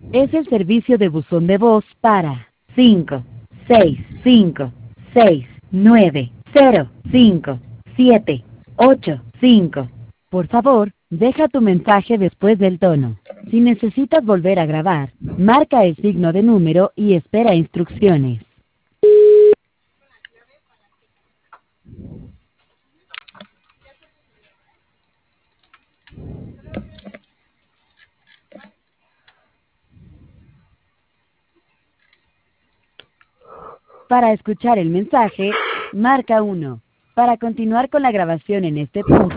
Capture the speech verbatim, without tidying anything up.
Es el servicio de buzón de voz para cinco seis cinco seis nueve cero cinco siete ocho cinco. Por favor, deja tu mensaje después del tono. Si necesitas volver a grabar, marca el signo de número y espera instrucciones. Para escuchar el mensaje, marca uno. Para continuar con la grabación en este punto,